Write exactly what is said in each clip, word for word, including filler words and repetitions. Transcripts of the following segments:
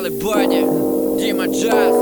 Белый Боди, Дима Джаз,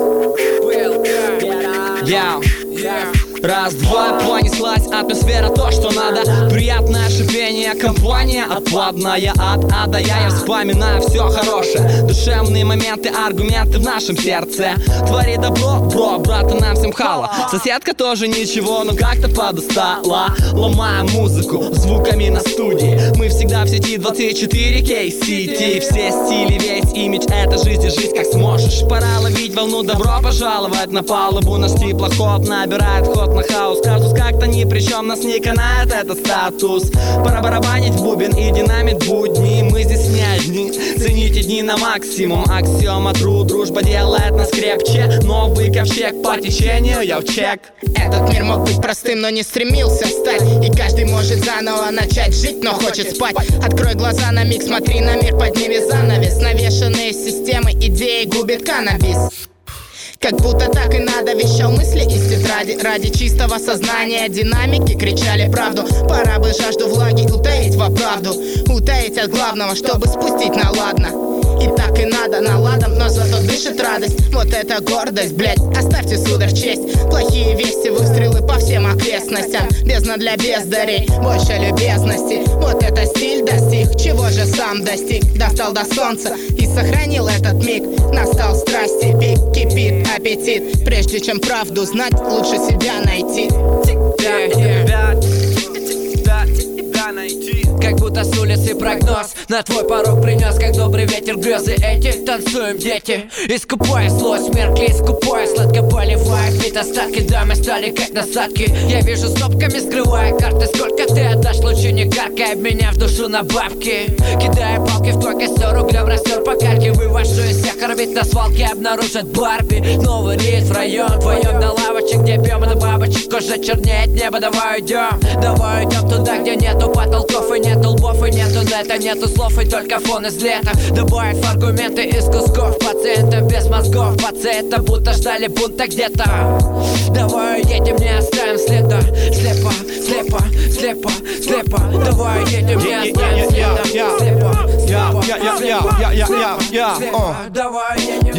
ПЛК. Яу, раз, два, понеслась атмосфера, то, что надо. Приятное шипение, компания отладная от ада. Я, я вспоминаю все хорошее, душевные моменты, аргументы в нашем сердце. Твори добро, бро, брата, нам всем хала. Соседка тоже ничего, но как-то подустала. Ломаем музыку звуками на студии. Мы всегда в сети двадцать четыре кей сити. Все стили, весь имидж, это жизнь, держись как сможешь. Пора ловить волну, добро пожаловать на палубу. Наш теплоход набирает ход на хаос. Казус как-то ни при чем, нас не канает этот статус. Пора барабанить в бубен и динамит будни. Мы здесь не одни, цените дни на максимум. Аксиома true, дружба делает нас крепче. Новый ковчег по течению, я в чек. Этот мир мог быть простым, но не стремился стать. И каждый может заново начать жить, но хочет спать. Открой глаза на миг, смотри на мир, подними занавес. Навешанные системы, идеи губит каннабис. Как будто так и надо, вещал мысли из тетради. Ради чистого сознания, динамики кричали правду. Пора бы жажду влаги утаить во правду. Утаить от главного, чтобы спустить на ладно. И так и надо, наладом, но зато дышит радость. Вот это гордость, блять, оставьте, сударь, честь. Плохие вести, выстрелы по всем окрестностям. Бездна для бездарей, больше любезности. Вот это стиль достиг, чего же сам достиг. Достал до солнца и сохранил этот миг. Настал страсти, пик, кипит аппетит. Прежде чем правду знать, лучше себя найти. Как будто с улицы прогноз на твой порог принес, как добрый ветер грезы эти. Танцуем, дети, искупая злость, меркли, искупая, сладко поливая бит остатки. Да, мы стали как насадки. Я вижу стопками, скрывая карты. Сколько ты отдашь, лучше не каркай, обменяв душу на бабки. Кидая палки в твой костер, углем растер по карте. Вывожу из сахара, ведь на свалке обнаружат Барби. Новый рейс в район твоем, на лавочек, где пьем на бабочек. Кожа чернеет, небо, давай уйдем. Давай уйдем туда, где нету потолков и нету лбов, и нету нета, нету слов, и только фон из лета. Добавив аргументы из кусков пациентов без мозгов. Пациента будто ждали бунта где-то. Давай едем, не оставим следа. Слепо, слепо, слепо, слепо. Давай едем, не оставим следа. Слепо, слепо, слепо, слепо. Давай едем.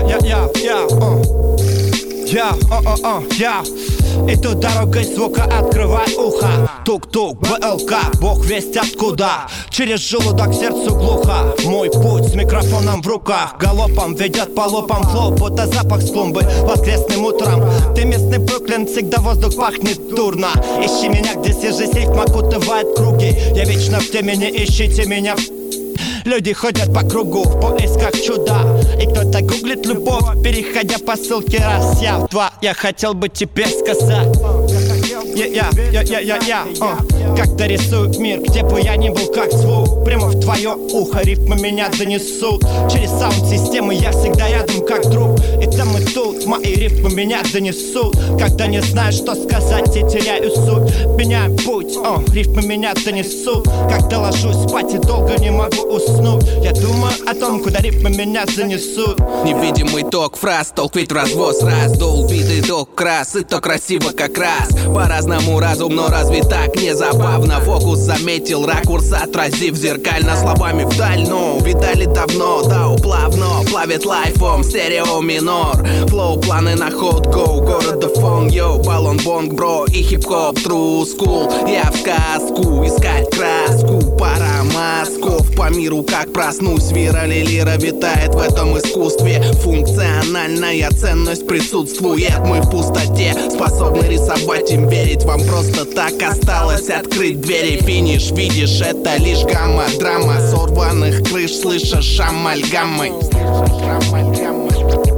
Я, о, о, о, я. И тут дорогой звука открывай ухо. Тук-тук, БЛК, бог весть откуда. Через желудок сердцу глухо. Мой путь с микрофоном в руках. Галопом ведет по лопам флоу, будто запах с клумбы воскресным утром. Ты местный Бруклин, всегда воздух пахнет дурно. Ищи меня, где свежий сейф окутывает круги. Я вечно в темени, ищите меня. Люди ходят по кругу в поисках чуда. И кто-то гуглит любовь, переходя по ссылке раз. Я в два, я хотел бы тебе сказать. Я, я, я, я, я, я, uh. Как-то рисую мир, где бы я ни был, как звук. Прямо в твое ухо рифмы меня донесут. Через саунд-системы я всегда рядом, как друг. И там и тут мои рифмы меня донесут. Когда не знаю, что сказать, и теряю суть. Меняю путь, uh. рифмы меня донесут. Когда ложусь спать и долго не могу уснуть. Я думаю о том, куда рифмы меня занесут. Невидимый ток фраз, толк ведь в развоз. Раздул битый ток крас, и то красиво как раз. По-разному разум, но разве так не забавно? Фокус заметил, ракурс отразив зеркально. Словами вдаль, но видали давно. Да, плавно, плавит лайфом, стерео минор. Флоу, планы на ход, гоу, город до фон, йоу. Баллон, бонг, бро и хип-хоп, true school. Я в сказку, искать краску, пара мазков. По миру как проснусь, вера ли лира витает в этом искусстве. Функциональная ценность присутствует. Мы в пустоте, способны рисовать, им верить. Вам просто так осталось открыть двери. Финиш, видишь, это лишь гамма-драма. Сорванных крыш слышишь амальгамой.